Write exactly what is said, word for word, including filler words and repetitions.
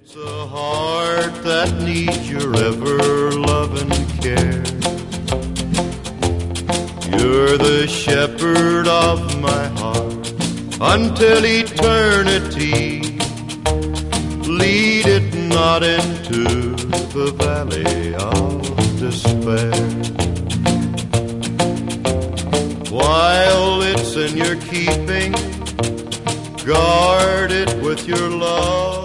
It's a heart that needs your ever-loving care. You're the shepherd of my heart until eternity. Lead it not into the valley of despair. While it's in your keeping, guard it with your love.